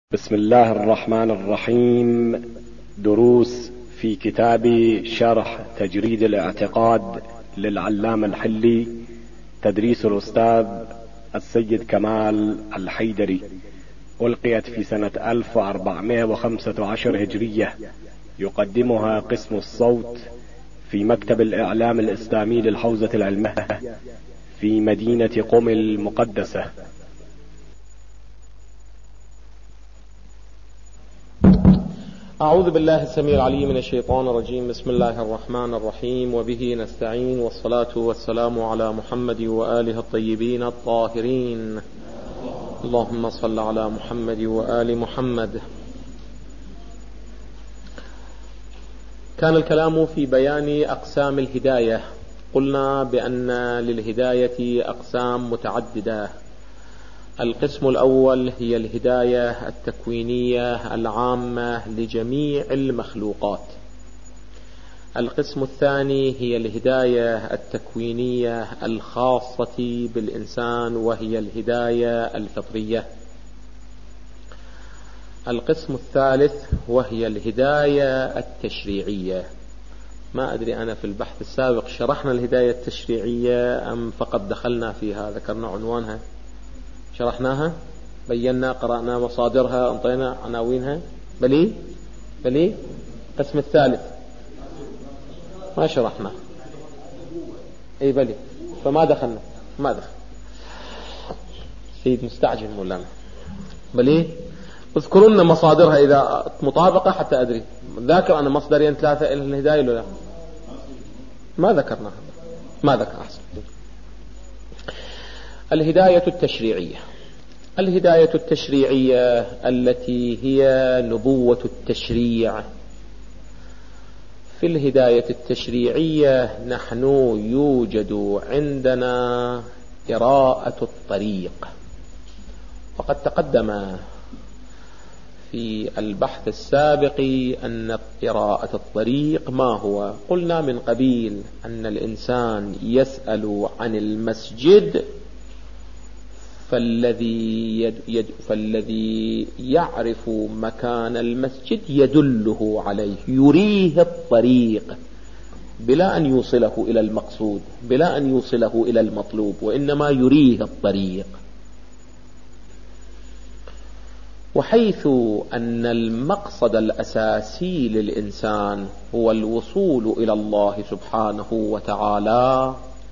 بسم الله الرحمن الرحيم. دروس في كتاب شرح تجريد الاعتقاد للعلامة الحلي، تدريس الأستاذ السيد كمال الحيدري، ألقيت في سنة 1415 هجرية. يقدمها قسم الصوت في مكتب الإعلام الإسلامي للحوزة العلمية في مدينة قم المقدسة. أعوذ بالله السميع العليم من الشيطان الرجيم. بسم الله الرحمن الرحيم، وبه نستعين، والصلاة والسلام على محمد وآله الطيبين الطاهرين. اللهم صل على محمد وآل محمد. كان الكلام في بيان أقسام الهداية. قلنا بأن للهداية أقسام متعددة. القسم الأول هي الهداية التكوينية العامة لجميع المخلوقات. القسم الثاني هي الهداية التكوينية الخاصة بالإنسان، وهي الهداية الفطرية. القسم الثالث وهي الهداية التشريعية. ما أدري أنا في البحث السابق شرحنا الهداية التشريعية أم فقط دخلنا فيها، ذكرنا عنوانها، شرحناها، بينا، قرأنا مصادرها، انطينا عناوينها. بلي القسم الثالث ما شرحنا، اي بلي، فما دخلنا، ما دخل. سيد مستعجل مولانا. بلي اذكروا لنا مصادرها إذا مطابقة حتى أدري. ذاكر أنا مصدرين ثلاثة إلى الهداية ولا لا؟ ما ذكرناها، ما ذكر. أحسن. الهداية التشريعية. الهداية التشريعية التي هي نبوة التشريع. في الهداية التشريعية نحن يوجد عندنا قراءة الطريق، وقد تقدم في البحث السابق أن قراءة الطريق ما هو. قلنا من قبيل أن الإنسان يسأل عن المسجد، فالذي يعرف مكان المسجد يدله عليه، يريه الطريق بلا أن يوصله إلى المقصود، بلا أن يوصله إلى المطلوب، وإنما يريه الطريق. وحيث أن المقصد الأساسي للإنسان هو الوصول إلى الله سبحانه وتعالى،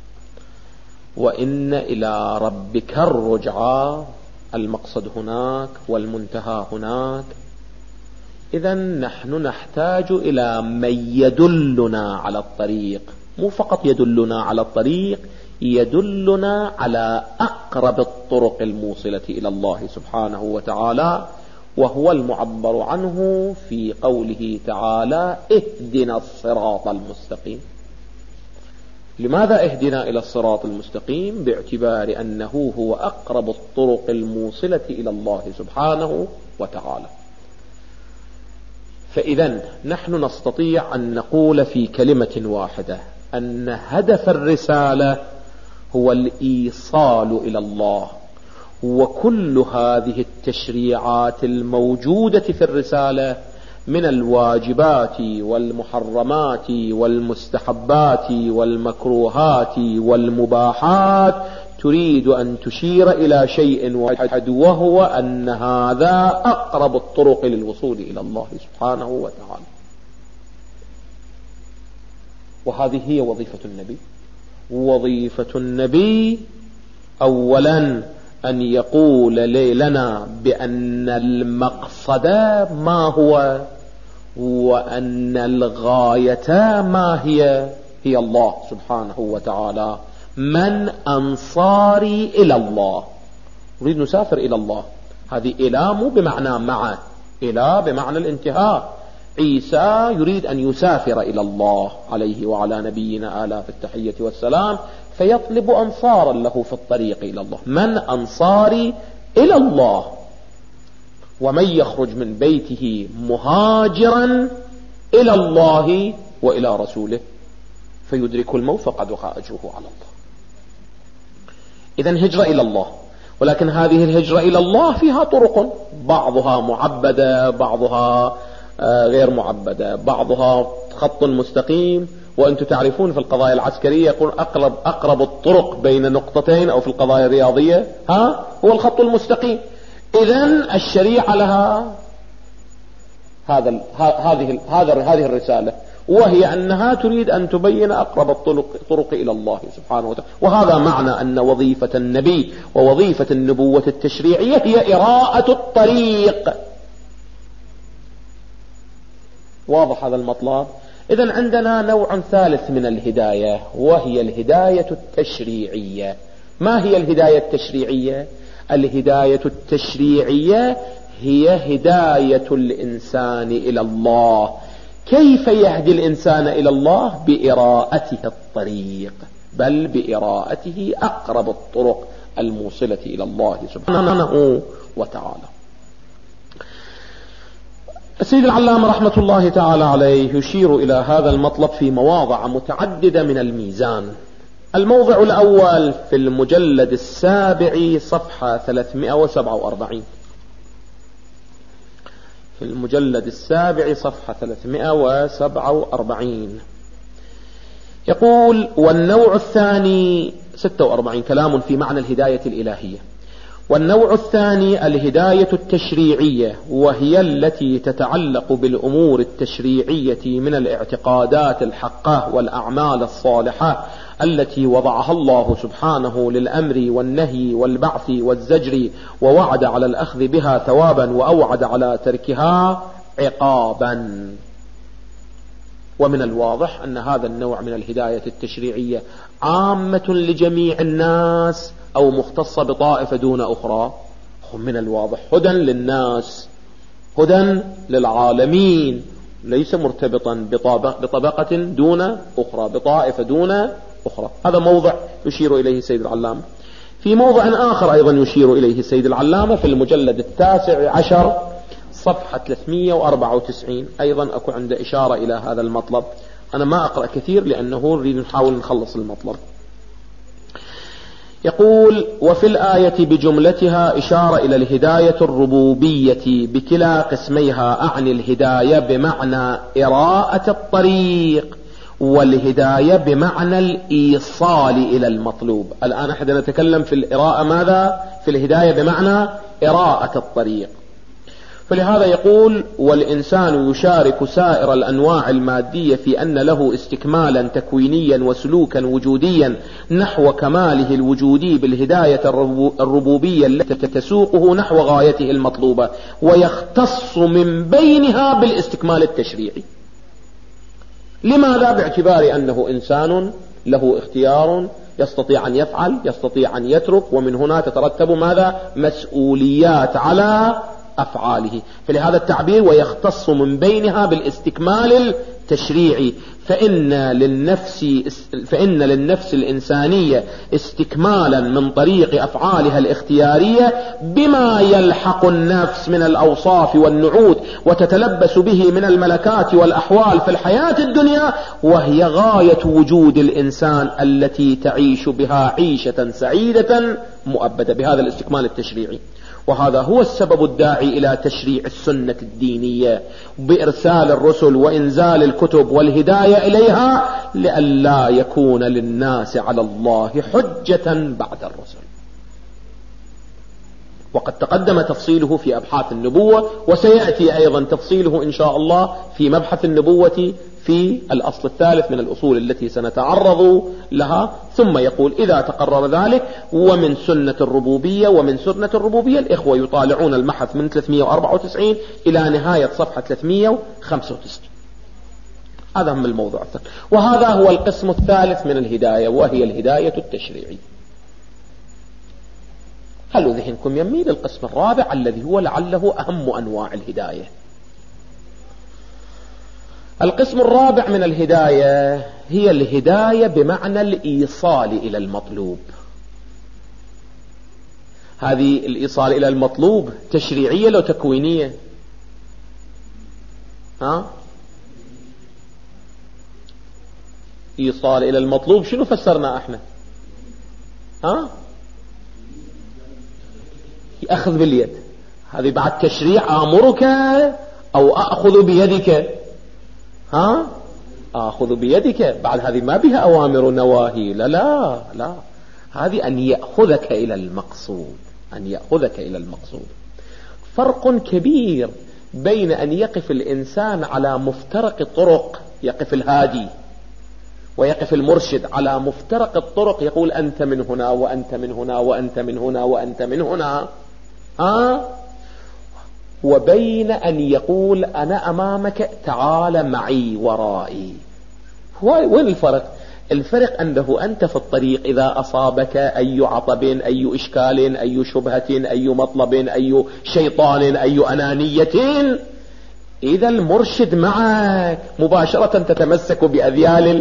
وإن إلى ربك الرجعى، المقصد هناك والمنتهى هناك. إذن نحن نحتاج إلى من يدلنا على الطريق، مو فقط يدلنا على الطريق، يدلنا على أقرب الطرق الموصلة إلى الله سبحانه وتعالى، وهو المعبر عنه في قوله تعالى: اهدنا الصراط المستقيم. لماذا اهدنا إلى الصراط المستقيم؟ باعتبار أنه هو أقرب الطرق الموصلة إلى الله سبحانه وتعالى. فإذا نحن نستطيع أن نقول في كلمة واحدة أن هدف الرسالة هو الإيصال إلى الله، وكل هذه التشريعات الموجودة في الرسالة من الواجبات والمحرمات والمستحبات والمكروهات والمباحات تريد أن تشير إلى شيء واحد، وهو أن هذا أقرب الطرق للوصول إلى الله سبحانه وتعالى. وهذه هي وظيفة النبي. وظيفة النبي أولا أن يقول لنا بأن المقصد ما هو، وأن الغاية ما هي الله سبحانه وتعالى. من أنصاري إلى الله؟ نريد نسافر إلى الله. هذه إلى مو بمعنى مع، إلى بمعنى الانتهاء. عيسى يريد أن يسافر إلى الله عليه وعلى نبينا آلاف التحية والسلام، فيطلب أنصارا له في الطريق إلى الله. من أنصاري إلى الله؟ ومن يخرج من بيته مهاجرا إلى الله وإلى رسوله فيدرك الموت فقد وقع أجره على الله. إذن هجرة إلى الله. ولكن هذه الهجرة إلى الله فيها طرق، بعضها معبدة، بعضها غير معبدة، بعضها خط مستقيم. وأنتم تعرفون في القضايا العسكرية يقول أقرب الطرق بين نقطتين، أو في القضايا الرياضية هو الخط المستقيم. إذن الشريعة لها هذه الرسالة، وهي أنها تريد أن تبين أقرب الطرق إلى الله سبحانه وتعالى. وهذا معنى أن وظيفة النبي ووظيفة النبوة التشريعية هي إراءة الطريق. واضح هذا المطلب؟ إذن عندنا نوع ثالث من الهداية، وهي الهداية التشريعية. ما هي الهداية التشريعية؟ الهداية التشريعية هي هداية الإنسان إلى الله. كيف يهدي الإنسان إلى الله؟ بإراءته الطريق، بل بإراءته أقرب الطرق الموصلة إلى الله سبحانه وتعالى. السيد العلامة رحمة الله تعالى عليه يشير إلى هذا المطلب في مواضع متعددة من الميزان. الموضع الأول في المجلد السابع صفحة 347. في المجلد السابع صفحة 347 يقول: والنوع الثاني 46 كلام في معنى الهداية الإلهية. والنوع الثاني الهداية التشريعية، وهي التي تتعلق بالأمور التشريعية من الاعتقادات الحقة والأعمال الصالحة التي وضعها الله سبحانه للأمر والنهي والبعث والزجر، ووعد على الأخذ بها ثوابا وأوعد على تركها عقابا. ومن الواضح أن هذا النوع من الهداية التشريعية عامة لجميع الناس أو مختصة بطائفة دون أخرى. من الواضح هدى للناس، هدى للعالمين، ليس مرتبطا بطبقة دون أخرى، بطائفة دون أخرى. هذا موضع يشير إليه السيد العلامة. في موضع آخر أيضا يشير إليه السيد العلامة في المجلد 19 صفحة 394 أيضا أكو عنده إشارة إلى هذا المطلب. أنا ما أقرأ كثير لأنه نريد نحاول نخلص المطلب. يقول: وفي الآية بجملتها إشارة إلى الهداية الربوبية بكلا قسميها، أعني الهداية بمعنى إراءة الطريق، والهداية بمعنى الإيصال إلى المطلوب. الآن نحن نتكلم في الإراءة ماذا؟ في الهداية بمعنى إراءة الطريق. فلهذا يقول: والإنسان يشارك سائر الأنواع المادية في أن له استكمالا تكوينيا وسلوكا وجوديا نحو كماله الوجودي بالهداية الربوبية التي تسوقه نحو غايته المطلوبة، ويختص من بينها بالاستكمال التشريعي. لماذا؟ باعتبار أنه إنسان له اختيار، يستطيع أن يفعل، يستطيع أن يترك، ومن هنا تترتب ماذا؟ مسؤوليات على أفعاله. فلهذا التعبير ويختص من بينها بالاستكمال التشريعي. فإن للنفس الإنسانية استكمالا من طريق أفعالها الاختيارية بما يلحق النفس من الأوصاف والنعوت وتتلبس به من الملكات والأحوال في الحياة الدنيا، وهي غاية وجود الإنسان التي تعيش بها عيشة سعيدة مؤبدة بهذا الاستكمال التشريعي. وهذا هو السبب الداعي إلى تشريع السنة الدينية بإرسال الرسل وإنزال الكتب والهداية إليها، لئلا يكون للناس على الله حجة بعد الرسل. وقد تقدم تفصيله في أبحاث النبوة، وسيأتي أيضا تفصيله إن شاء الله في مبحث النبوة في الأصل الثالث من الأصول التي سنتعرض لها. ثم يقول: إذا تقرر ذلك ومن سنة الربوبية، ومن سنة الربوبية الإخوة يطالعون المبحث من 394 إلى نهاية صفحة 395. هذا هم الموضوع الثالث، وهذا هو القسم الثالث من الهداية، وهي الهداية التشريعية. خلوا ذهنكم يمي للقسم الرابع الذي هو لعله أهم أنواع الهداية. القسم الرابع من الهداية هي الهداية بمعنى الإيصال إلى المطلوب. هذه الإيصال إلى المطلوب تشريعية لو تكوينية؟ إيصال إلى المطلوب شنو فسرنا احنا؟ أخذ باليد، هذه بعد تشريع. آمرك أو أخذ بيدك، أخذ بيدك، بعد هذه ما بها أوامر ونواهي، لا لا لا، هذه أن يأخذك إلى المقصود، أن يأخذك إلى المقصود. فرق كبير بين أن يقف الإنسان على مفترق الطرق، يقف الهادي ويقف المرشد على مفترق الطرق يقول أنت من هنا وأنت من هنا وأنت من هنا وأنت من هنا، وبين أن يقول أنا أمامك تعال معي ورائي. وين الفرق؟ الفرق أنه أنت في الطريق إذا أصابك أي عطب، أي إشكال، أي شبهة، أي مطلب، أي شيطان، أي أنانية، إذا المرشد معك مباشرة تتمسك بأذيال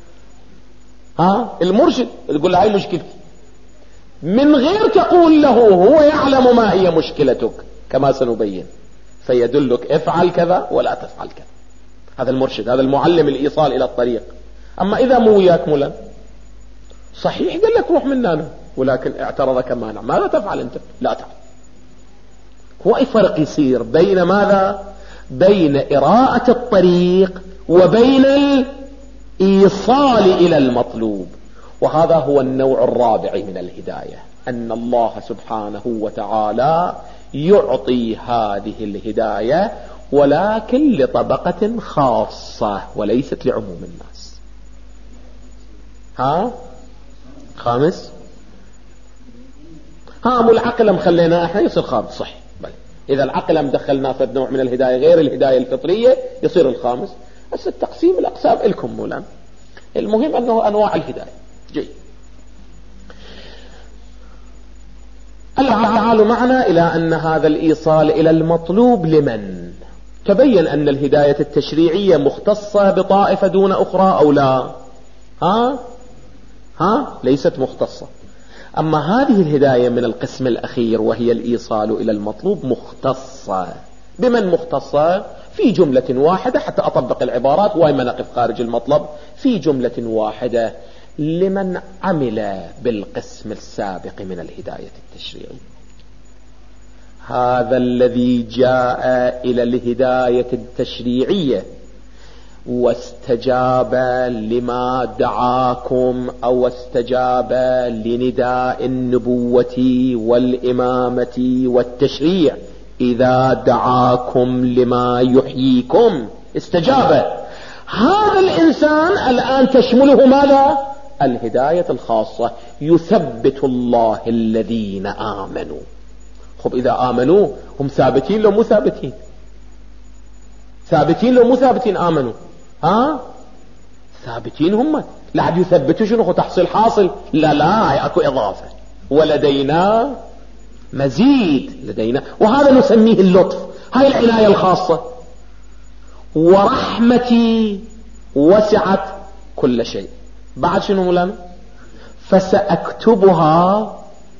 المرشد، تقول له هاي مشكلتي، من غير تقول له، هو يعلم ما هي مشكلتك كما سنبين، فيدلك افعل كذا ولا تفعل كذا. هذا المرشد، هذا المعلم الإيصال إلى الطريق. أما إذا مو وياك ملا، صحيح قال لك روح مننا، ولكن اعترضك مانع، ماذا تفعل أنت؟ لا تفعل. هو أي فرق يصير بين ماذا؟ بين إراءة الطريق وبين الإيصال إلى المطلوب. وهذا هو النوع الرابع من الهداية، أن الله سبحانه وتعالى يعطي هذه الهداية ولكن لطبقة خاصة وليست لعموم الناس. خامس، مو العقل مخلينا احنا يصير خامس، صح، بل اذا العقل مدخلنا في نوع من الهداية غير الهداية الفطرية يصير الخامس. بس التقسيم الأقسام لكم مولانا، المهم أنه أنواع الهداية. جيد، تعالوا معنا إلى أن هذا الإيصال إلى المطلوب لمن؟ تبين أن الهداية التشريعية مختصة بطائفة دون أخرى أو لا؟ ليست مختصة. أما هذه الهداية من القسم الأخير وهي الإيصال إلى المطلوب مختصة. بمن مختصة؟ في جملة واحدة، حتى أطبق العبارات وإما نقف خارج المطلب، في جملة واحدة لمن عمل بالقسم السابق من الهداية التشريعية. هذا الذي جاء إلى الهداية التشريعية واستجاب لما دعاكم أو استجاب لنداء النبوة والإمامة والتشريع، إذا دعاكم لما يحييكم استجاب، هذا الإنسان الآن تشمله ماذا؟ الهداية الخاصة. يثبت الله الذين آمنوا. خب إذا آمنوا هم ثابتين لو مو ثابتين؟ ثابتين لو مو ثابتين؟ آمنوا ثابتين هم. لا عاد يثبتوا شنو؟ تحصيل حاصل؟ لا لا، اكو إضافة. ولدينا مزيد، لدينا، وهذا نسميه اللطف، هاي العناية الخاصة. ورحمتي وسعت كل شيء. بعد شنو مولانا؟ فسأكتبها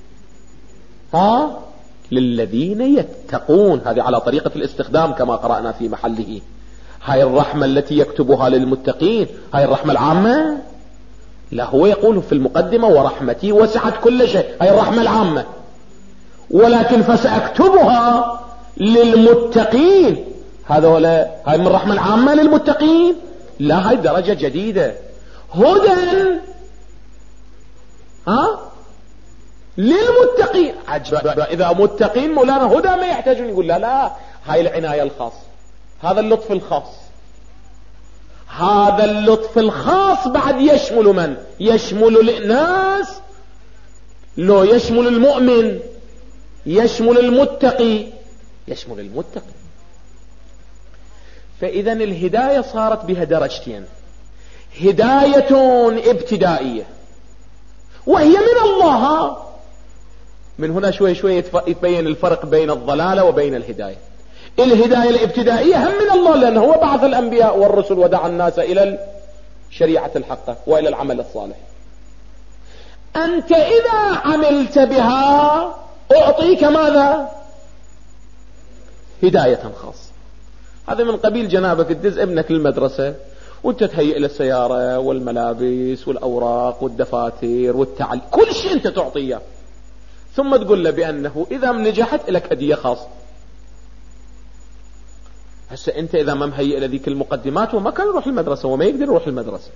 للذين يتقون. هذه على طريقة الاستخدام كما قرأنا في محله. هاي الرحمة التي يكتبها للمتقين، هاي الرحمة العامة؟ لا، هو يقول في المقدمة ورحمتي وسعت كل شيء، هاي الرحمة العامة. ولكن فسأكتبها للمتقين، هذا ولا هاي من الرحمة العامة للمتقين؟ لا، هاي درجة جديدة. هدى للمتقين. عجب، إذا متقين مولانا هدى ما يحتاجون. يقول لا لا، هاي العناية الخاصة، هذا اللطف الخاص. هذا اللطف الخاص بعد يشمل من؟ يشمل الناس، لو يشمل المؤمن، يشمل المتقي، يشمل المتقي. فإذا الهداية صارت بها درجتين: هداية ابتدائية وهي من الله. من هنا شوي شوي يتبين الفرق بين الضلالة وبين الهداية. الهداية الابتدائية هم من الله، لأنه هو بعث الأنبياء والرسل ودعا الناس إلى الشريعة الحقة وإلى العمل الصالح. أنت إذا عملت بها أعطيك ماذا؟ هداية خاصة. هذا من قبيل جنابك تدز ابنك للمدرسة وانت تهيئ له السيارة والملابس والأوراق والدفاتر والتعليم، كل شيء انت تعطيه. ثم تقول له بأنه إذا نجحت لك هدية خاصة. هسه أنت إذا ما مهيئ لذيك المقدمات وما كان يروح المدرسة وما يقدر يروح المدرسة،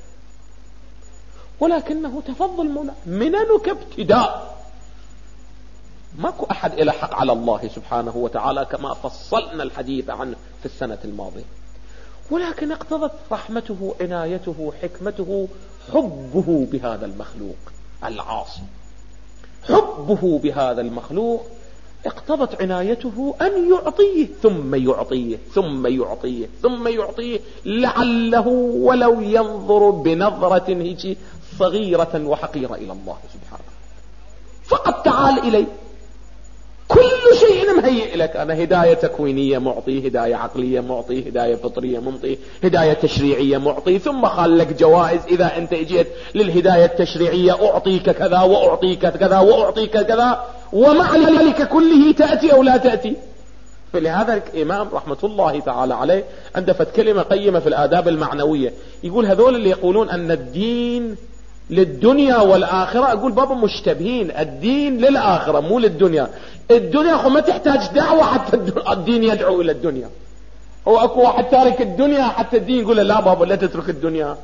ولكنه تفضل مولاه مننك ابتداء. ماكو أحد إلى حق على الله سبحانه وتعالى كما فصلنا الحديث عنه في السنة الماضية، ولكن اقتضت رحمته عنايته حكمته حبه بهذا المخلوق العاصي، حبه بهذا المخلوق اقتضت عنايته أن يعطيه ثم يعطيه ثم يعطيه ثم يعطيه، لعله ولو ينظر بنظرة هيك صغيرة وحقيرة إلى الله سبحانه. فقط تعال إلي، كل شيء مهيئ لك أنا، هداية تكوينية معطيه، هداية عقلية معطيه، هداية فطرية معطيه، هداية تشريعية معطيه، ثم خال لك جوائز إذا أنت اجيت للهداية التشريعية أعطيك كذا وأعطيك كذا وأعطيك كذا، ومع ذلك كله تأتي أو لا تأتي. فلهذا الإمام رحمة الله تعالى عليه عنده كلمة قيمة في الآداب المعنوية، يقول هذول اللي يقولون أن الدين للدنيا والآخرة، أقول بابا مشتبهين، الدين للآخرة مو للدنيا. الدنيا ما تحتاج دعوة حتى الدين يدعو إلى الدنيا. هو أكو واحد تارك الدنيا حتى الدين يقول لا بابا لا تترك الدنيا.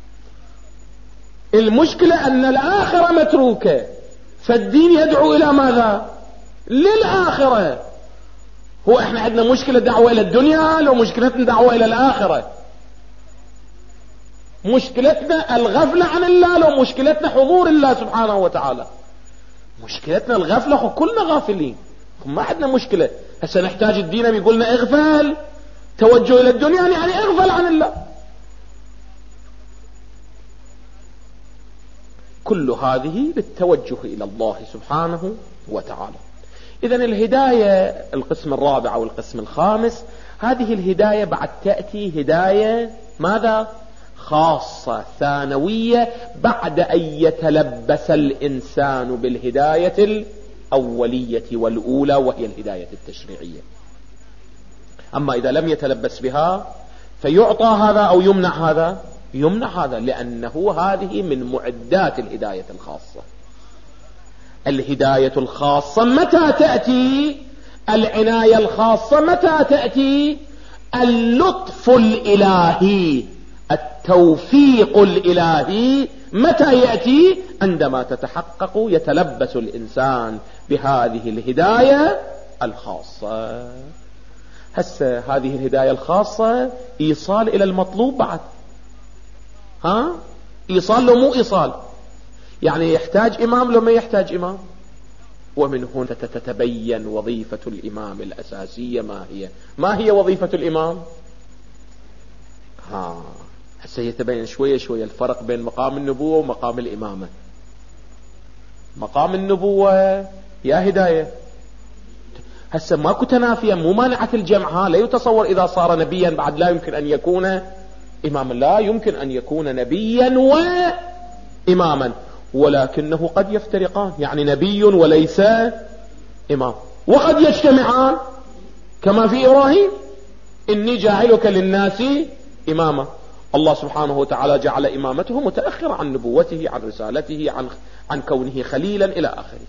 المشكلة أن الآخرة متروكة، فالدين يدعو إلى ماذا؟ للآخرة. هو احنا عندنا مشكلة دعوة إلى الدنيا، لو مشكلتنا دعوة إلى الآخرة؟ مشكلتنا الغفلة عن الله، لو مشكلتنا حضور الله سبحانه وتعالى؟ مشكلتنا الغفلة، كلنا غافلين، ما عندنا مشكلة. هسه نحتاج الدين بيقولنا اغفل، توجه إلى الدنيا يعني اغفل عن الله. كل هذه للتوجه إلى الله سبحانه وتعالى. إذن الهداية القسم الرابع أو القسم الخامس، هذه الهداية بعد تأتي هداية ماذا؟ خاصة ثانوية، بعد أن يتلبس الإنسان بالهداية الأولية والأولى وهي الهداية التشريعية. أما إذا لم يتلبس بها فيعطى هذا أو يمنع هذا، يمنع هذا، لأنه هذه من معدات الهداية الخاصة. الهداية الخاصة متى تأتي؟ العناية الخاصة متى تأتي؟ اللطف الإلهي، التوفيق الإلهي متى يأتي؟ عندما تتحقق يتلبس الإنسان بهذه الهداية الخاصة. هسه هذه الهداية الخاصة إيصال إلى المطلوب بعد، إيصال لو مو إيصال، يعني يحتاج إمام لو ما يحتاج إمام. ومن هنا تتبين وظيفة الإمام الأساسية. ما هي وظيفة الإمام؟ هسه يتبين شوية شوية الفرق بين مقام النبوة ومقام الإمامة. مقام النبوة يا هداية، هسه ماكو تنافيا، مو مانعة الجمع. لا يتصور إذا صار نبيا بعد لا يمكن أن يكون إماما، لا يمكن أن يكون نبيا وإماما، ولكنه قد يفترقان، يعني نبي وليس إمام، وقد يجتمعان كما في إبراهيم إني جاعلك للناس إماما. الله سبحانه وتعالى جعل إمامته متأخرة عن نبوته، عن رسالته، عن كونه خليلا إلى آخره.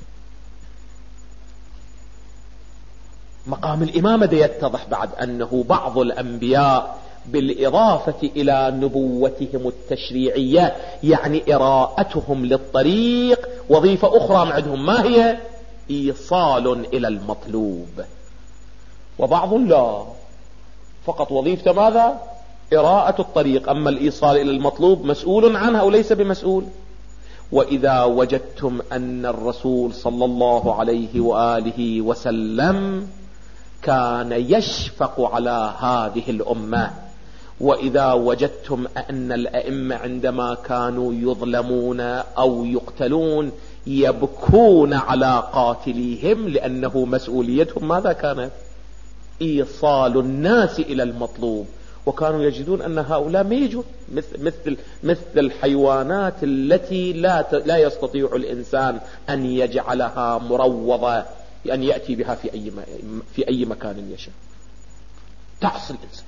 مقام الإمامة ده يتضح بعد أنه بعض الأنبياء بالإضافة إلى نبوتهم التشريعية، يعني إراءتهم للطريق، وظيفة أخرى عندهم، ما هي؟ إيصال إلى المطلوب. وبعض لا، فقط وظيفة ماذا؟ إراءة الطريق، أما الإيصال إلى المطلوب مسؤول عنها وليس بمسؤول. وإذا وجدتم أن الرسول صلى الله عليه وآله وسلم كان يشفق على هذه الأمة، وإذا وجدتم أن الأئمة عندما كانوا يظلمون أو يقتلون يبكون على قاتليهم، لأنه مسؤوليتهم ماذا كانت؟ إيصال الناس إلى المطلوب. وكانوا يجدون أن هؤلاء ما يجون مثل الحيوانات التي لا يستطيع الإنسان أن يجعلها مروضة، أن يأتي بها في أي مكان يشاء، تعصي الإنسان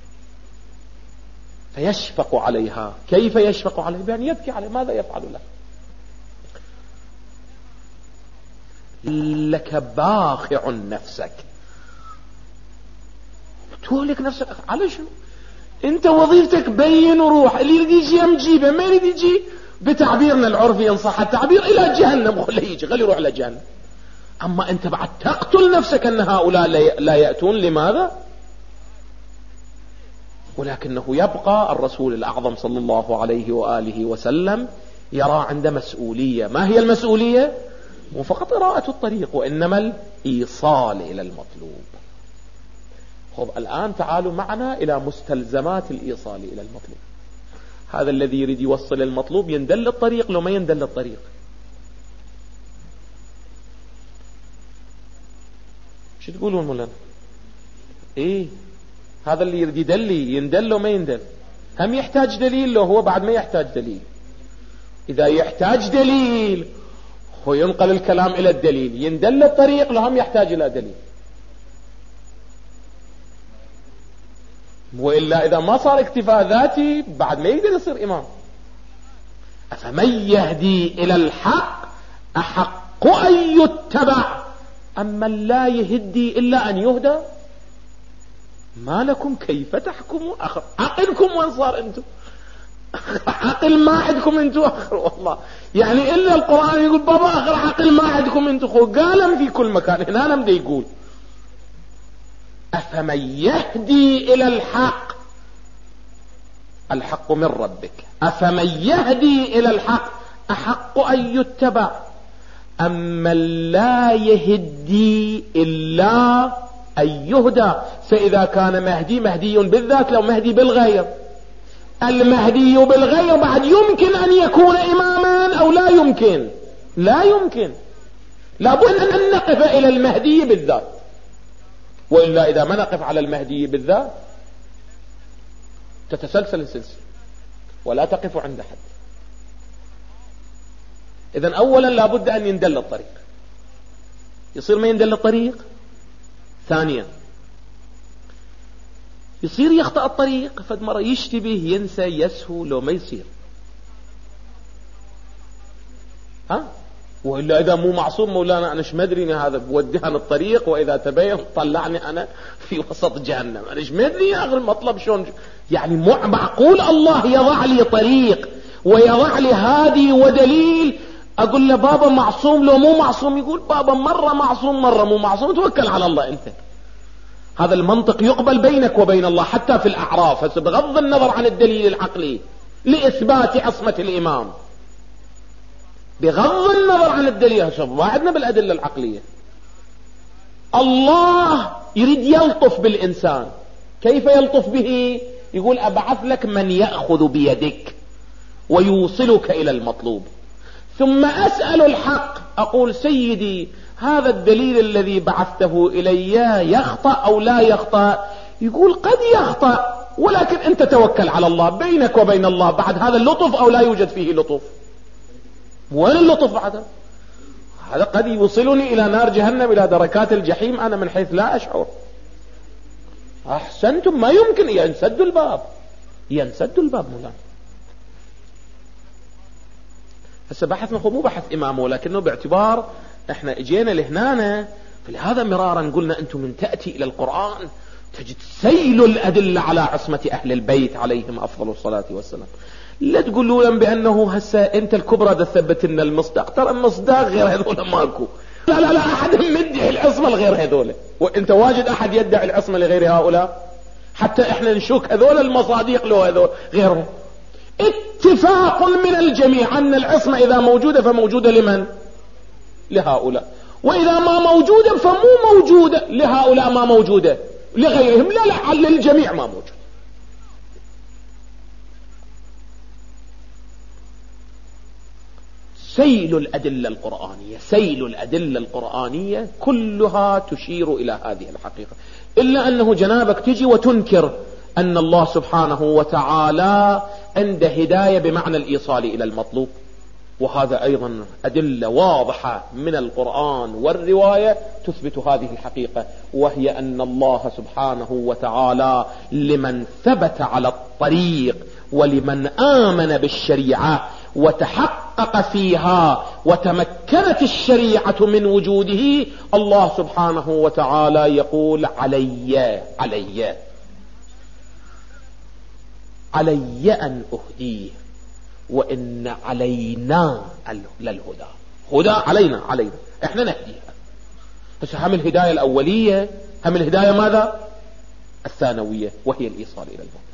فيشفق عليها. كيف يشفق عليها؟ بأن يبكي عليه. ماذا يفعل له؟ لك باخع نفسك، تهلك نفسك على شنو؟ انت وظيفتك بين وروح، اللي يريد يجي يجيبه، ما يريد يجي بتعبيرنا العرفي ان صح التعبير الى جهنم، خليه يجي، خليه يروح لجهنم. اما انت بعد تقتل نفسك ان هؤلاء لا يأتون، لماذا؟ ولكنه يبقى الرسول الأعظم صلى الله عليه وآله وسلم يرى عنده مسؤولية. ما هي المسؤولية؟ مو فقط قراءة الطريق، وإنما الإيصال إلى المطلوب. خب الآن تعالوا معنا إلى مستلزمات الإيصال إلى المطلوب. هذا الذي يريد يوصل المطلوب يندل الطريق لو ما يندل الطريق؟ شو تقولون مولانا؟ ايه هذا اللي يريد يدلي يندل لو ما يندل؟ هم يحتاج دليل لو هو بعد ما يحتاج دليل؟ اذا يحتاج دليل هو ينقل الكلام الى الدليل، يندل الطريق لو هم يحتاج الى دليل. وإلا إذا ما صار اكتفاء ذاتي بعد ما يقدر يصير إمام. أفمن يهدي إلى الحق أحق أن يتبع أما لا يهدي إلا أن يهدى؟ ما لكم كيف تحكموا؟ عقلكم وين صار أنتم؟ عقل ما عندكم أنتم آخر والله. يعني إلا القرآن يقول بابا آخر عقل ما عندكم أنتم. قال في كل مكان، هنا أنا بدي يقول أفمن يهدي إلى الحق، الحق من ربك، أفمن يهدي إلى الحق أحق أن يتبع أما لا يهدي إلا أن يهدى. فإذا كان مهدي بالذات، لو مهدي بالغير، المهدي بالغير بعد يمكن أن يكون إماما أو لا يمكن؟ لا يمكن، لابد أن نقف إلى المهدي بالذات. وإلا إذا ما نقف على المهدي بالذات تتسلسل السلسلة ولا تقف عند حد. إذن أولا لابد أن يندل الطريق. يصير ما يندل الطريق. ثانيا يصير يخطأ الطريق، فد مرة يشتبه ينسى يسهو لو ما يصير. وإلا إذا مو معصوم مولانا أنا ايش مدري هذا بودي عن الطريق، وإذا تبين طلعني أنا في وسط جهنم، أنا ايش مدري يا أخي المطلب شلون. يعني معقول الله يضع لي طريق ويضع لي هادي ودليل أقول له بابا معصوم لو مو معصوم؟ يقول بابا مرة معصوم مرة مو معصوم، توكل على الله أنت. هذا المنطق يقبل بينك وبين الله حتى في الأعراف، بس بغض النظر عن الدليل العقلي لإثبات عصمة الإمام، بغض النظر عن الدليل. ما عندنا بالأدلة العقلية. الله يريد يلطف بالإنسان. كيف يلطف به؟ يقول أبعث لك من يأخذ بيدك ويوصلك إلى المطلوب، ثم أسأل الحق أقول سيدي هذا الدليل الذي بعثته إلي يخطأ أو لا يخطأ؟ يقول قد يخطأ، ولكن أنت توكل على الله، بينك وبين الله بعد هذا اللطف أو لا يوجد فيه لطف؟ وين اللطف بعده؟ هذا قد يوصلني إلى نار جهنم، إلى دركات الجحيم، أنا من حيث لا أشعر. أحسنتم، ما يمكن ينسد الباب، ينسد الباب مولانا. هسه بحثنا مو بحث إمام، ولكنه باعتبار احنا اجينا لهنا، فلهذا مرارا قلنا انتم من تأتي إلى القرآن تجد سيل الأدلة على عصمة أهل البيت عليهم أفضل الصلاة والسلام. لا تقولوا لهم بأنه هسه أنت الكبرى ده ثبت لنا المصداق، ترى المصداق غير هذول ماكو. لا أحد مدعي العصمة لغير هذول، وأنت واجد أحد يدعي العصمة لغير هؤلاء، حتى إحنا نشك هذول المصاديق لو هذول غيرهم. اتفاق من الجميع أن العصمة إذا موجودة فموجودة لمن؟ لهؤلاء. وإذا ما موجودة فمو موجودة لهؤلاء، ما موجودة لغيرهم، لا للجميع ما موجود. سيل الأدلة القرآنية، سيل الأدلة القرآنية كلها تشير إلى هذه الحقيقة، إلا أنه جنابك تجي وتنكر أن الله سبحانه وتعالى عنده هداية بمعنى الإيصال إلى المطلوب. وهذا أيضا أدلة واضحة من القرآن والرواية تثبت هذه الحقيقة، وهي أن الله سبحانه وتعالى لمن ثبت على الطريق ولمن آمن بالشريعة وتحقق فيها وتمكنت الشريعة من وجوده، الله سبحانه وتعالى يقول علي أن أهديه وإن علينا للهدى. هدى علينا احنا نهديها. بس هم الهداية الأولية، هم الهداية ماذا؟ الثانوية، وهي الإيصال إلى المطلوب.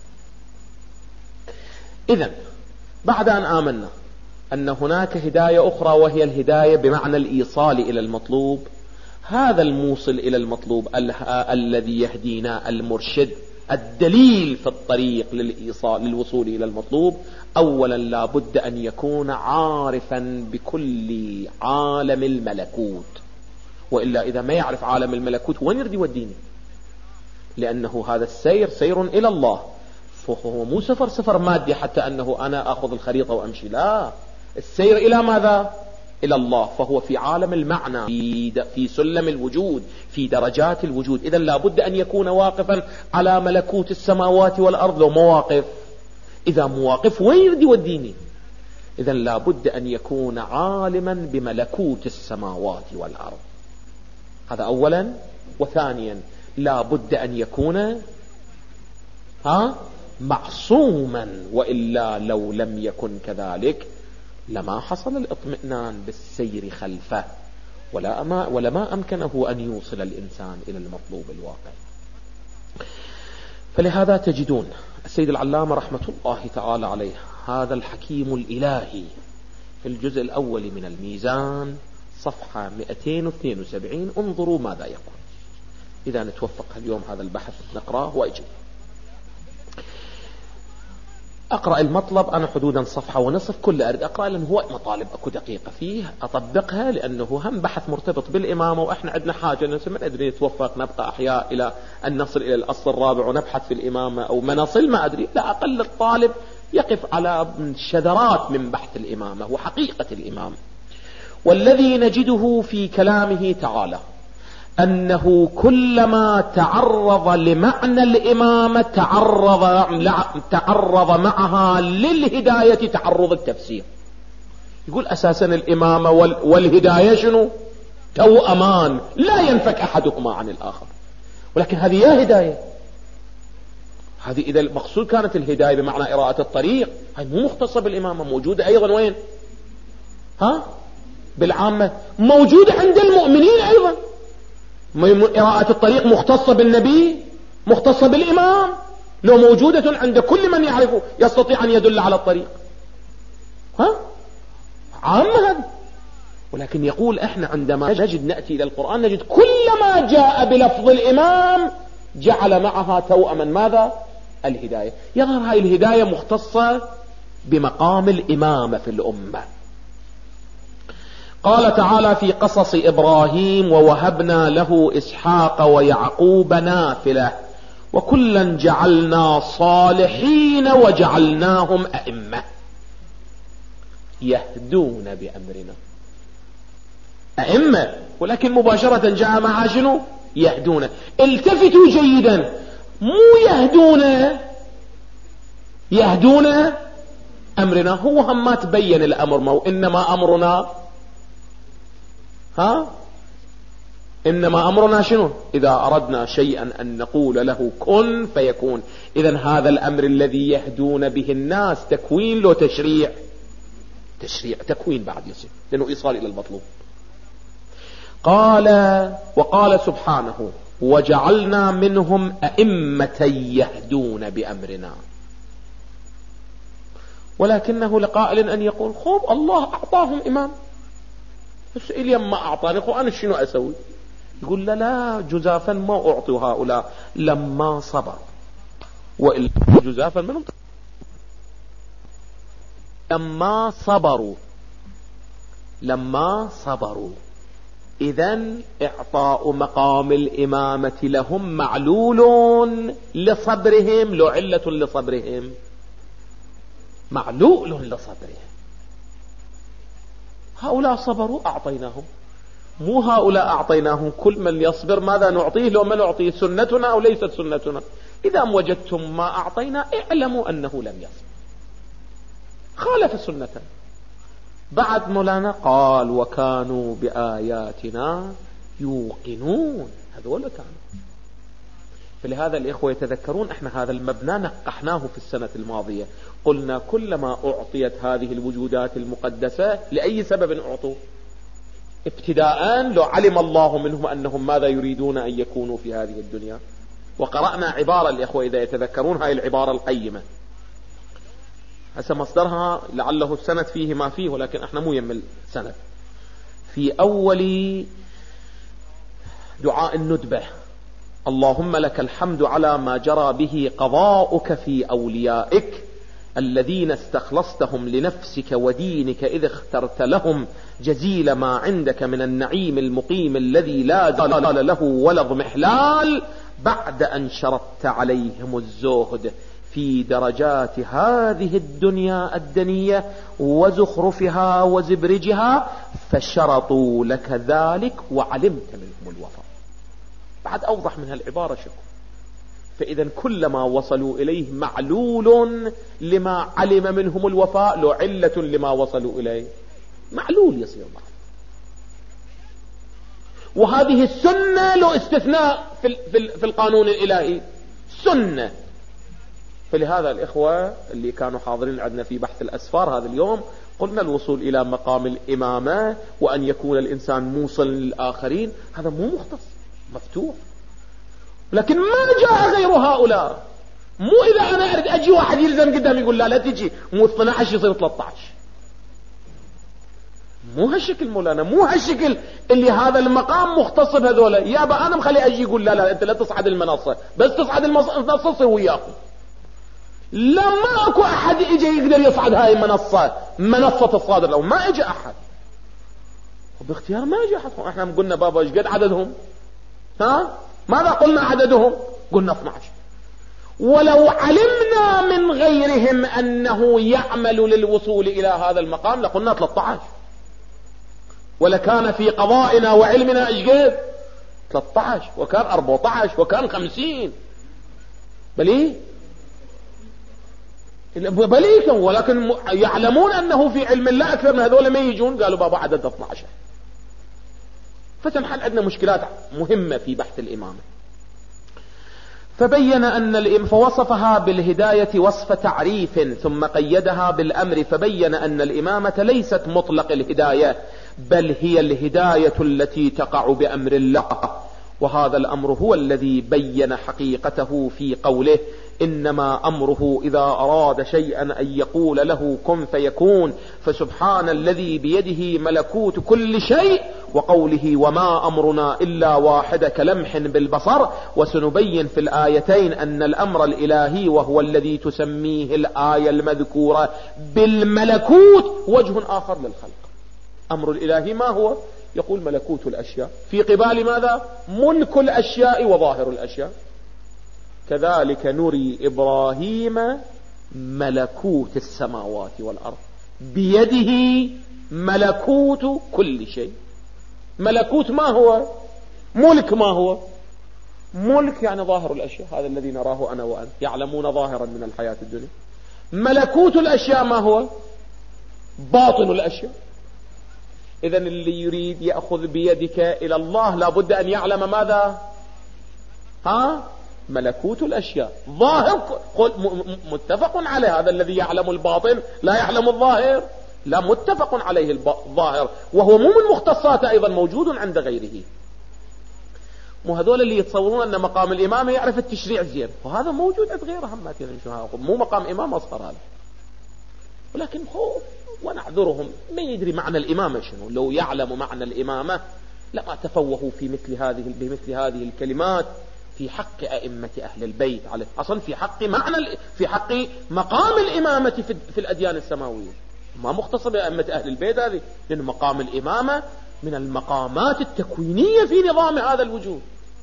إذن بعد أن آمنا أن هناك هداية أخرى وهي الهداية بمعنى الإيصال إلى المطلوب، هذا الموصل إلى المطلوب الذي يهدينا، المرشد، الدليل في الطريق للوصول إلى المطلوب، أولا لا بد أن يكون عارفا بكل عالم الملكوت، وإلا إذا ما يعرف عالم الملكوت وين يريد يوديني؟ لأنه هذا السير سير إلى الله، فهو مو سفر مادي حتى أنه أنا أخذ الخريطة وأمشي، لا، السير إلى ماذا؟ إلى الله، فهو في عالم المعنى، في سلم الوجود، في درجات الوجود. إذن لا بد أن يكون واقفا على ملكوت السماوات والأرض. لو مواقف، إذا مواقف وين يريد يوديني؟ إذن لا بد أن يكون عالما بملكوت السماوات والأرض، هذا أولا. وثانيا لا بد أن يكون معصوما، وإلا لو لم يكن كذلك لما حصل الاطمئنان بالسير خلفه، ولما أمكنه أن يوصل الإنسان إلى المطلوب الواقع. فلهذا تجدون السيد العلامة رحمة الله تعالى عليه هذا الحكيم الإلهي في الجزء الأول من الميزان صفحة 272، انظروا ماذا يقول. إذا نتوفق اليوم هذا البحث نقرأه وأجي أقرأ المطلب. أنا حدودا صفحة ونصف كل أريد أقرأ، لأنه هو مطالب أكو دقيقة فيه أطبقها، لأنه هم بحث مرتبط بالإمامة، وإحنا عندنا حاجة من أدري نتوفق نبقى أحياء إلى أن نصل إلى الأصل الرابع ونبحث في الإمامة، أو ما نصل ما أدري، لا أقل الطالب يقف على شذرات من بحث الإمامة وحقيقة الإمامة. والذي نجده في كلامه تعالى أنه كلما تعرض لمعنى الإمامة تعرض معها للهداية تعرض التفسير. يقول أساسا الإمامة والهداية شنو؟ توأمان، لا ينفك أحدهما عن الآخر، ولكن هذه يا هداية، هذه إذا المقصود كانت الهداية بمعنى قراءة الطريق، هذه مو مختصة بالإمامة، موجودة أيضا وين؟ بالعامة، موجودة عند المؤمنين أيضا. قراءة الطريق مختصة بالنبي، مختصة بالإمام، لو موجودة عند كل من يعرفه يستطيع أن يدل على الطريق، عامة هذه. ولكن يقول احنا عندما نأتي إلى القرآن نجد كلما جاء بلفظ الإمام جعل معها توأما ماذا؟ الهداية. يظهر هاي الهداية مختصة بمقام الإمامة في الأمة. قال تعالى في قصص إبراهيم: ووهبنا له إسحاق ويعقوب نافلة وكلا جعلنا صالحين وجعلناهم أئمة يهدون بأمرنا. أئمة، ولكن مباشرة جاء مع شنو؟ يهدون. التفتوا جيدا، مو يهدون أمرنا، هو هم ما تبين الأمر، إنما أمرنا إنما أمرنا شنو؟ إذا أردنا شيئا أن نقول له كن فيكون. إذن هذا الأمر الذي يهدون به الناس تكوين لو تشريع؟ تكوين بعد يصير، لأنه إيصال إلى المطلوب. وقال سبحانه: وجعلنا منهم أئمة يهدون بأمرنا. ولكنه لقائل أن يقول: خوب الله أعطاهم إمام، بس اليوم ما أعطاني، أنا شنو أسوي؟ يقول: لا جزافا ما أعطوا هؤلاء لما صبر، وإلا جزافا منهم لما صبروا. إذن إعطاء مقام الإمامة لهم معلول لصبرهم، لو علة لصبرهم، معلول لصبرهم. هؤلاء صبروا أعطيناهم، مو هؤلاء أعطيناهم كل من يصبر ماذا نعطيه لو ما نعطيه، سنتنا أو ليست سنتنا. إذا وجدتم ما أعطينا اعلموا أنه لم يصبر، خالف سنتنا. بعد مولانا قال وكانوا بآياتنا يوقنون، هذول كانوا. فلهذا الإخوة يتذكرون احنا هذا المبنى نقحناه في السنة الماضية، قلنا كلما أعطيت هذه الوجودات المقدسة لأي سبب أعطوا؟ ابتداء لو علم الله منهم أنهم ماذا يريدون أن يكونوا في هذه الدنيا. وقرأنا عبارة الإخوة إذا يتذكرون هاي العبارة القيمة، هسه مصدرها لعله السند فيه ما فيه، ولكن احنا مو يم السند. في أول دعاء الندبة: اللهم لك الحمد على ما جرى به قضاؤك في أوليائك الذين استخلصتهم لنفسك ودينك إذ اخترت لهم جزيل ما عندك من النعيم المقيم الذي لا زال له ولا اضمحلال، بعد أن شرطت عليهم الزهد في درجات هذه الدنيا الدنية وزخرفها وزبرجها، فشرطوا لك ذلك وعلمت منهم الوفاء. بعد أوضح من هالعبارة شكو. فإذا كلما وصلوا إليه معلول لما علم منهم الوفاء، لو علة لما وصلوا إليه معلول يصير معه. وهذه السنة لو استثناء في القانون الإلهي سنة. فلهذا الإخوة اللي كانوا حاضرين عندنا في بحث الأسفار هذا اليوم قلنا الوصول إلى مقام الإمامة وأن يكون الإنسان موصل للآخرين هذا مو مختص، مفتوح. لكن ما جاء غير هؤلاء. مو إذا أنا أريد أجي واحد يلزم قدام يقول لا تجي، مو 12 يصير 13. مو هالشكل مولانا، مو هالشكل اللي هذا المقام مختص بهذولا. يابا أنا مخلي أجي يقول لا أنت لا تصعد المنصة، بس تصعد المنصة صير وياكم. لا، ما أكو أحد إجي يقدر يصعد هاي المنصة، منصة الصادر لو ما إجي أحد باختيار، ما إجي أحد. احنا قلنا بابا ايش قد عددهم؟ ها؟ ماذا قلنا عددهم؟ قلنا 12. ولو علمنا من غيرهم أنه يعمل للوصول إلى هذا المقام لقلنا 13. ولكان في قضائنا وعلمنا ايش قد؟ 13 وكان 14 وكان 50. بلي ولكن يعلمون أنه في علم الله أكثر من هذول ما يجون، قالوا بابا عدد 12. فتنحل عندنا مشكلات مهمة في بحث الإمامة. فبين أن فوصفها بالهداية وصف تعريف ثم قيدها بالأمر، فبين أن الإمامة ليست مطلق الهداية بل هي الهداية التي تقع بأمر الله. وهذا الأمر هو الذي بين حقيقته في قوله إنما أمره إذا أراد شيئا أن يقول له كن فيكون، فسبحان الذي بيده ملكوت كل شيء، وقوله وما أمرنا إلا واحد كلمح بالبصر. وسنبين في الآيتين أن الأمر الإلهي وهو الذي تسميه الآية المذكورة بالملكوت وجه آخر للخلق. أمر الإلهي ما هو؟ يقول ملكوت الأشياء، في قبال ماذا؟ ملك الأشياء وظاهر الأشياء. كذلك نري إبراهيم ملكوت السماوات والأرض، بيده ملكوت كل شيء. ملكوت ما هو؟ ملك ما هو؟ ملك يعني ظاهر الأشياء، هذا الذي نراه أنا وأنت، يعلمون ظاهرا من الحياة الدنيا. ملكوت الأشياء ما هو؟ باطن الأشياء. إذن اللي يريد يأخذ بيدك إلى الله لابد أن يعلم ماذا؟ ملكوت الأشياء ظاهر. متفق عليه، هذا الذي يعلم الباطن لا يعلم الظاهر، لا متفق عليه الظاهر، وهو مو من مختصاته أيضا موجود عند غيره. مو هذول اللي يتصورون أن مقام الإمام يعرف التشريع زين، وهذا موجود عند غيره هم. مو مقام إمام أصغر هذا، ولكن خوف ونعذرهم ما يدري معنى الإمامة شنو. لو يعلم معنى الإمامة لما تفوهوا في بمثل هذه الكلمات في حق أئمة أهل البيت عليه، أصلا في حق مقام الإمامة في الأديان السماوية، ما مختص بأئمة أهل البيت هذه، لأن مقام الإمامة من المقامات التكوينية في نظام هذا الوجود.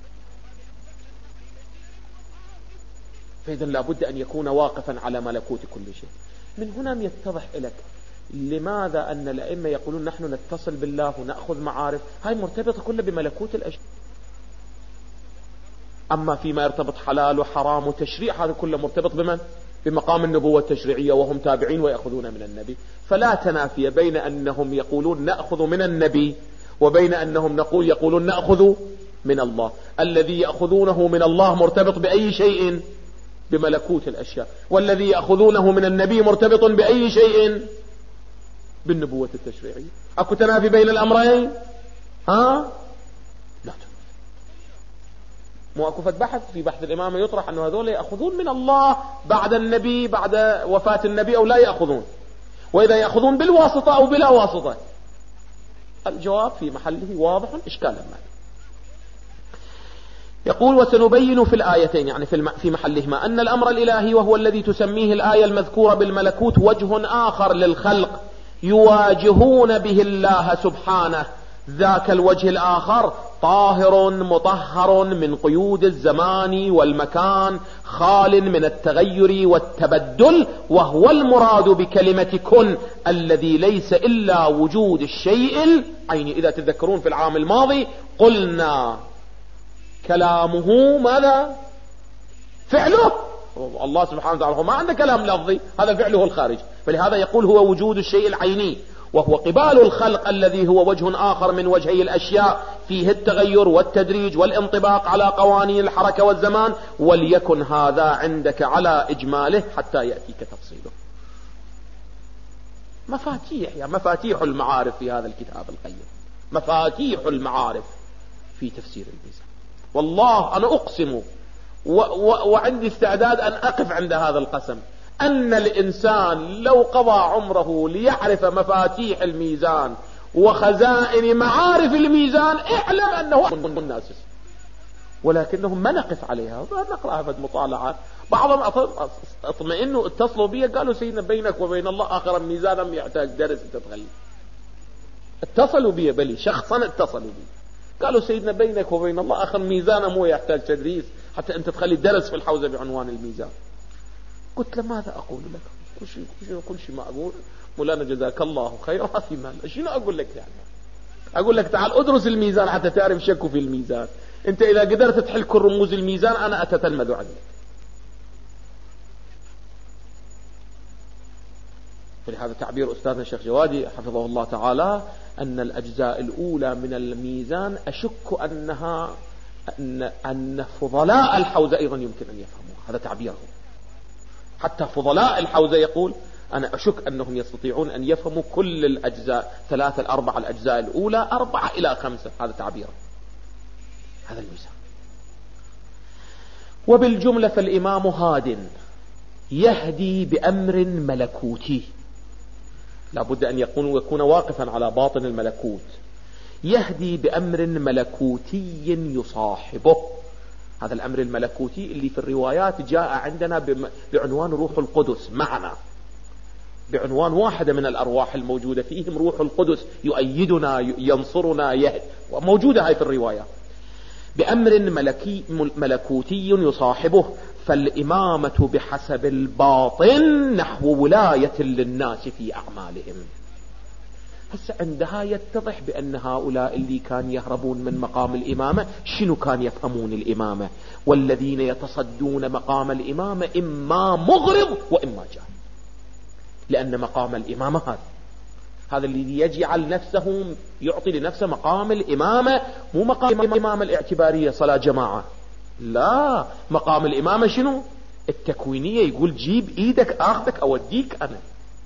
فإذا لابد أن يكون واقفا على ملكوت كل شيء. من هنا يتضح لك لماذا أن الأئمة يقولون نحن نتصل بالله ونأخذ معارف، هاي مرتبطة كلها بملكوت الأشياء. أما فيما يرتبط حلال وحرام وتشريع هذا كله مرتبط بمن؟ بمقام النبوة التشريعية وهم تابعين ويأخذون من النبي. فلا تنافي بين أنهم يقولون نأخذ من النبي وبين أنهم يقولون نأخذ من الله. الذي يأخذونه من الله مرتبط بأي شيء؟ بملكوت الأشياء. والذي يأخذونه من النبي مرتبط بأي شيء؟ بالنبوة التشريعية. أكو تنافي بين الأمرين؟ لا تنافي. مو أكو بحث في بحث الإمامة يطرح أنه هذول يأخذون من الله بعد النبي، بعد وفاة النبي، أو لا يأخذون، وإذا يأخذون بالواسطة أو بلا واسطة. الجواب في محله واضح إشكالا ما. يقول وسنبين في الآيتين، يعني في محلهما، أن الأمر الإلهي وهو الذي تسميه الآية المذكورة بالملكوت وجه آخر للخلق يواجهون به الله سبحانه. ذاك الوجه الآخر طاهر مطهر من قيود الزمان والمكان، خال من التغير والتبدل، وهو المراد بكلمة كن الذي ليس إلا وجود الشيء العيني. إذا تذكرون في العام الماضي قلنا كلامه ماذا؟ فعله. الله سبحانه وتعالى ما عنده كلام لفظي، هذا فعله الخارج، فلهذا يقول هو وجود الشيء العيني، وهو قبال الخلق الذي هو وجه آخر من وجهي الأشياء فيه التغير والتدريج والانطباق على قوانين الحركة والزمان. وليكن هذا عندك على إجماله حتى يأتيك تفصيله. مفاتيح، يعني مفاتيح المعارف في هذا الكتاب القيم، مفاتيح المعارف في تفسير الميزان. والله أنا أقسم وعندي استعداد أن أقف عند هذا القسم، أن الإنسان لو قضى عمره ليعرف مفاتيح الميزان وخزائن معارف الميزان اعلم أنه مناسس، ولكنهم ما نقف عليها، نقرأها في المطالعات. بعضهم اطمئنوا اتصلوا بي قالوا سيدنا بينك وبين الله آخر الميزان يحتاج درس انت تغلي. اتصلوا بي، بلي شخصا اتصلوا بي قالوا سيدنا بينك وبين الله آخر ميزان مو يحتاج تدريس حتى أنت تخلي درس في الحوزة بعنوان الميزان. قلت له ماذا أقول لك؟ كل شيء ما أقول مولانا جزاك الله خيرا ما في مال. شنو أقول لك يعني؟ أقول لك تعال أدرس الميزان حتى تعرف شكو في الميزان. أنت إذا قدرت تحل كل رموز الميزان أنا أتتلمذ عنك. فلهذا تعبير أستاذنا الشيخ جوادي حفظه الله تعالى أن الأجزاء الأولى من الميزان أشك أن فضلاء الحوزة أيضا يمكن أن يفهموها. هذا تعبيره. حتى فضلاء الحوزة يقول أنا أشك أنهم يستطيعون أن يفهموا كل الأجزاء 3-4 الأجزاء الأولى 4 إلى 5. هذا تعبيره. هذا الميزان. وبالجملة فالإمام هاد يهدي بأمر ملكوتي، لابد أن يكون واقفا على باطن الملكوت. يهدي بأمر ملكوتي يصاحبه. هذا الأمر الملكوتي اللي في الروايات جاء عندنا بعنوان روح القدس معنا، بعنوان واحدة من الأرواح الموجودة فيهم روح القدس يؤيدنا ينصرنا يهد، وموجودة هاي في الروايات. بأمر ملكوتي يصاحبه. فالإمامة بحسب الباطن نحو ولاية للناس في أعمالهم. هسه عندها يتضح بأن هؤلاء اللي كان يهربون من مقام الإمامة شنو كان يفهمون الإمامة، والذين يتصدون مقام الإمامة إما مغرض وإما جاهل. لأن مقام الإمامة هذا اللي يجعل نفسه يعطي لنفسه مقام الإمامة، مو مقام الإمامة الاعتبارية صلاة جماعة، لا، مقام الإمامة شنو؟ التكوينية، يقول جيب إيدك أخذك أوديك أنا.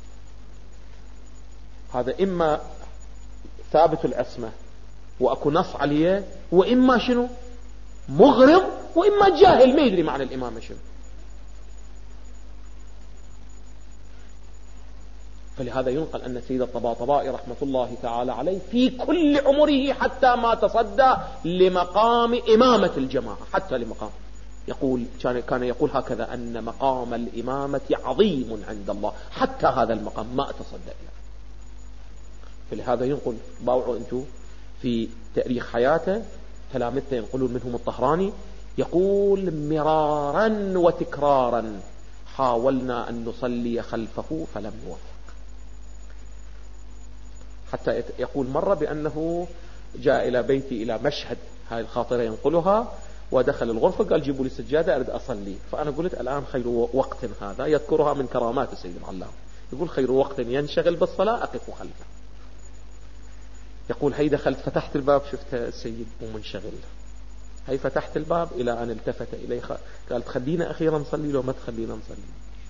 هذا إما ثابت العصمة وأكو نص عليه، وإما شنو؟ مغرض، وإما جاهل ما يدري معنى الإمامة شنو. فلهذا ينقل أن سيد الطباطبائي رحمة الله تعالى عليه في كل عمره حتى ما تصدى لمقام إمامة الجماعة، حتى لمقام كان يقول هكذا أن مقام الإمامة عظيم عند الله، حتى هذا المقام ما أتصدى إليه. فلهذا ينقل باوعوا أنتم في تاريخ حياته تلامذته ينقلون منهم الطهراني يقول مرارا وتكرارا حاولنا أن نصلي خلفه فلم نوفق. حتى يقول مرة بأنه جاء إلى بيتي إلى مشهد، هاي الخاطرة ينقلها، ودخل الغرفة قال جيبوا لي سجادة أريد أصلي. فأنا قلت الآن خير وقت هذا، يذكرها من كرامات السيد العلامة، يقول خير وقت ينشغل بالصلاة أقف خلفه. يقول هي دخلت فتحت الباب شفت السيد ومنشغل، هي فتحت الباب إلى أن التفت إلي قال تخلينا أخيرا نصلي لو ما تخلينا نصلي.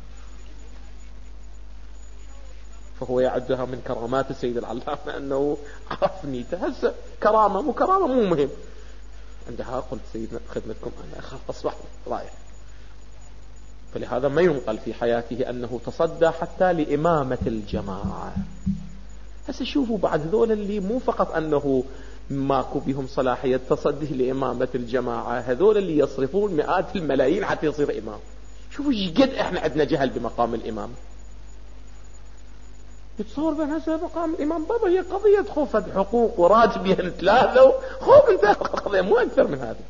فهو يعدها من كرامات السيد العلامة أنه عرف نيته. هسه كرامة مو كرامة مو مهم. عندها قلت سيدنا خدمتكم أنا أخاف أصبح رايح. فلهذا ما ينقل في حياته أنه تصدى حتى لإمامة الجماعة. هسه شوفوا بعد ذول اللي مو فقط أنه ماكو بهم صلاحية تصدي لإمامة الجماعة، هذول اللي يصرفون مئات الملايين حتى يصير إمام. شوفوا قد إحنا عندنا جهل بمقام الإمام. يتصور بين هسه مقام الإمام بابا هي قضية خوف حقوق وراتب ثلاثة خوف انتهى القضية مو أكثر من هذا.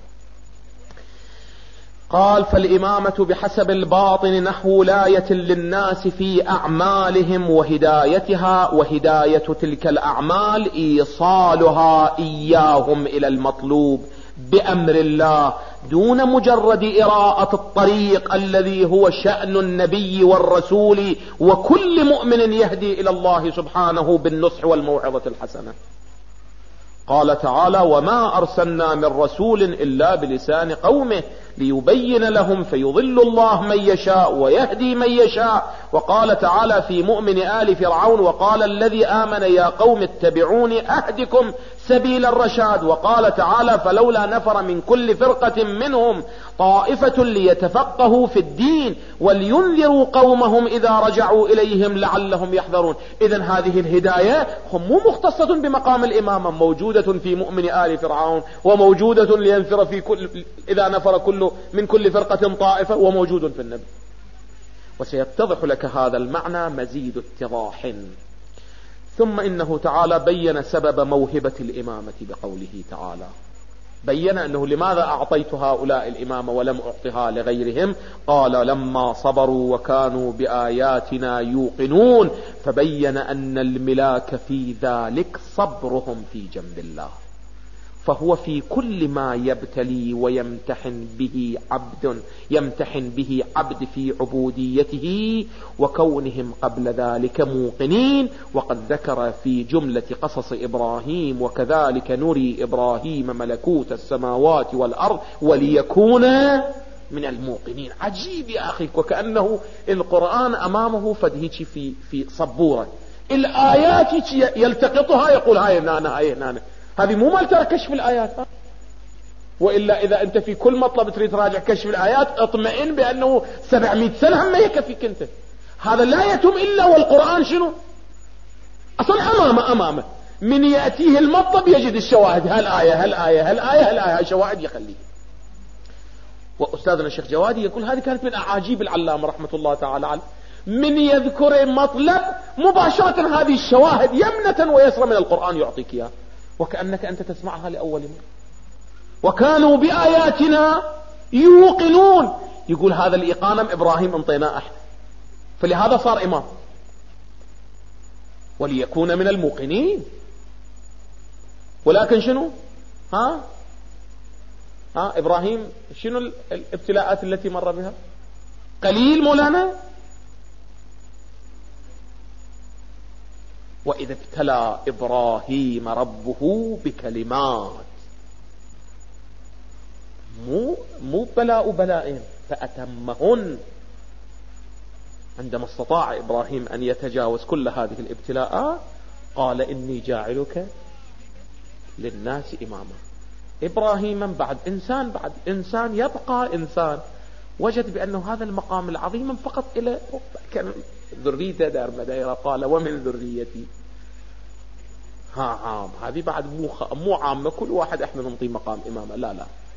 قال فالإمامة بحسب الباطن نحو ولاية للناس في أعمالهم وهدايتها، وهداية تلك الأعمال إيصالها إياهم إلى المطلوب بأمر الله دون مجرد إراءة الطريق الذي هو شأن النبي والرسول وكل مؤمن يهدي إلى الله سبحانه بالنصح والموعظة الحسنة. قال تعالى وما أرسلنا من رسول إلا بلسان قومه ليبين لهم فيضل الله من يشاء ويهدي من يشاء. وقال تعالى في مؤمن آل فرعون وقال الذي آمن يا قوم اتبعوني أهدكم سبيل الرشاد. وقال تعالى فلولا نفر من كل فرقة منهم طائفة ليتفقهوا في الدين ولينذروا قومهم إذا رجعوا إليهم لعلهم يحذرون. إذن هذه الهداية هم مو مختصة بمقام الإمامة، موجودة في مؤمن آل فرعون وموجودة لينفر في كل إذا نفر من كل فرقة طائفة وموجود في النبي. وسيتضح لك هذا المعنى مزيد اتضاح. ثم إنه تعالى بين سبب موهبة الإمامة بقوله تعالى، بين أنه لماذا أعطيت هؤلاء الإمامة ولم أعطها لغيرهم. قال لما صبروا وكانوا بآياتنا يوقنون. فبين أن الملاك في ذلك صبرهم في جنب الله. فهو في كل ما يبتلي ويمتحن به عبد في عبوديته وكونهم قبل ذلك موقنين. وقد ذكر في جملة قصص إبراهيم وكذلك نري إبراهيم ملكوت السماوات والأرض وليكون من الموقنين. عجيب يا أخي، وكأنه القرآن أمامه فدهيك في صبورة الآيات يلتقطها يقول هاي هنا هذه مو مال ترى كشف الآيات. وإلا إذا أنت في كل مطلب تريد تراجع كشف الآيات اطمئن بأنه 700 سنة هم يكفيك أنت. هذا لا يتم إلا والقرآن شنو أصلا أمامه من يأتيه المطلب يجد الشواهد هالآية شواهد يخليه. وأستاذنا الشيخ جوادي يقول هذه كانت من أعاجيب العلامة رحمة الله تعالى عليه، من يذكر مطلب مباشرة هذه الشواهد يمنة ويسرى من القرآن يعطيك إياه وكأنك أنت تسمعها لأول مرة. وكانوا بآياتنا يوقنون. يقول هذا الإقانة إبراهيم انطيناه احنا، فلهذا صار إمام وليكون من الموقنين. ولكن شنو إبراهيم شنو الابتلاءات التي مر بها؟ قليل مولانا. وإذا ابتلى إبراهيم ربه بكلمات، مو بلاء فأتمهن. عندما استطاع إبراهيم أن يتجاوز كل هذه الابتلاءات قال إني جاعلك للناس إماما. إبراهيم بعد إنسان يبقى إنسان، وجد بأنه هذا المقام العظيم فقط إلى كان ذريته دار مدايرة. قال ومن ذريتي عام. هذه بعد مو عامة كل واحد احنا ننطي مقام إمامة، لا.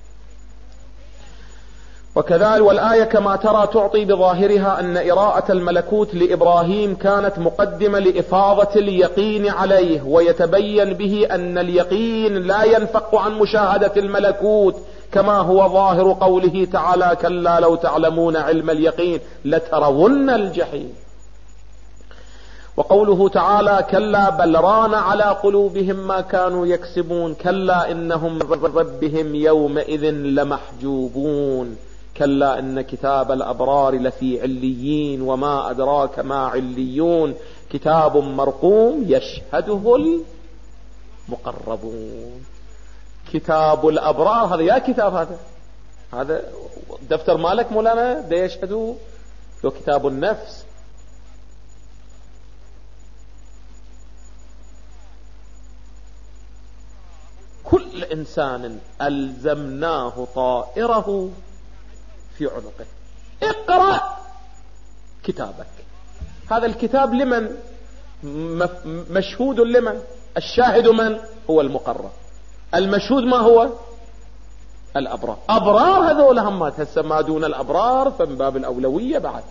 وكذلك والآية كما ترى تعطي بظاهرها أن إراءة الملكوت لإبراهيم كانت مقدمة لإفاضة اليقين عليه، ويتبين به أن اليقين لا ينفق عن مشاهدة الملكوت كما هو ظاهر قوله تعالى كلا لو تعلمون علم اليقين لترون الجحيم. وقوله تعالى كلا بل ران على قلوبهم ما كانوا يكسبون كلا إنهم من ربهم يومئذ لمحجوبون كلا إن كتاب الأبرار لفي عليين وما أدراك ما عليون كتاب مرقوم يشهده المقربون. كتاب الأبرار هذا يا كتاب هذا دفتر مالك مولانا ده يشهده لو كتاب النفس. كل إنسان ألزمناه طائره في عنقه. اقرأ كتابك. هذا الكتاب لمن؟ مشهود لمن؟ الشاهد من؟ هو المقرب. المشهود ما هو؟ الأبرار. أبرار هذول همات هسه ما دون الأبرار فمن باب الأولوية بعد.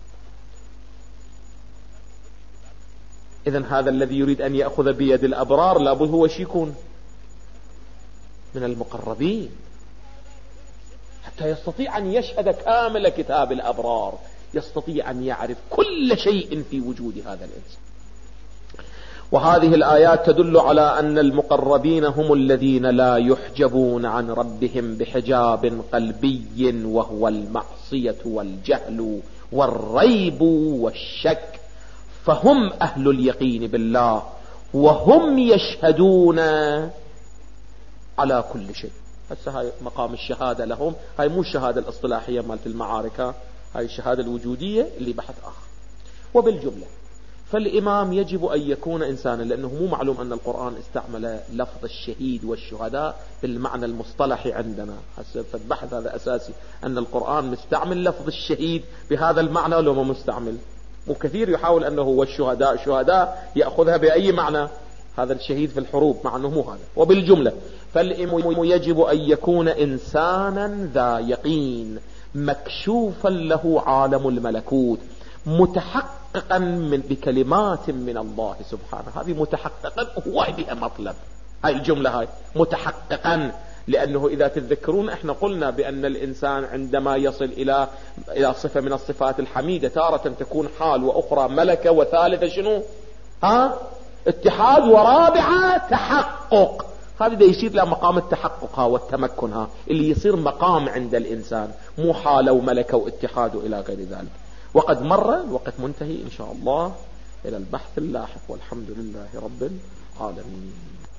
إذن هذا الذي يريد أن يأخذ بيد الأبرار لابد هو يكون من المقربين حتى يستطيع أن يشهد كامل كتاب الأبرار، يستطيع أن يعرف كل شيء في وجود هذا الإنسان. وهذه الآيات تدل على أن المقربين هم الذين لا يحجبون عن ربهم بحجاب قلبي وهو المعصية والجهل والريب والشك، فهم أهل اليقين بالله وهم يشهدون على كل شيء. هسه هاي مقام الشهادة لهم، هاي مو الشهادة الاصطلاحية مالت المعارك، هاي الشهادة الوجودية اللي بحث آخر. وبالجملة فالإمام يجب أن يكون إنسانا، لأنه مو معلوم أن القرآن استعمل لفظ الشهيد والشهداء بالمعنى المصطلحي عندنا. هسه فالبحث هذا أساسي، أن القرآن مستعمل لفظ الشهيد بهذا المعنى ولا ما مستعمل. وكثير يحاول أنه هو الشهداء شهداء يأخذها بأي معنى، هذا الشهيد في الحروب مع أنه مو هذا. وبالجملة فالإمام يجب أن يكون إنسانا ذا يقين مكشوفا له عالم الملكوت، متحققا بكلمات من الله سبحانه. هذه متحققا هو بها مطلب، هاي الجملة هاي متحققا، لأنه إذا تتذكرون احنا قلنا بأن الإنسان عندما يصل إلى صفة من الصفات الحميدة تارة تكون حال، وأخرى ملكة، وثالثة شنو؟ اتحاد، ورابعة تحقق. هذا ده يصير له مقام التحقق والتمكن اللي يصير مقام عند الإنسان، مو حالة وملكة واتحاد إلى غير ذلك. وقد مر الوقت، منتهي إن شاء الله إلى البحث اللاحق، والحمد لله رب العالمين.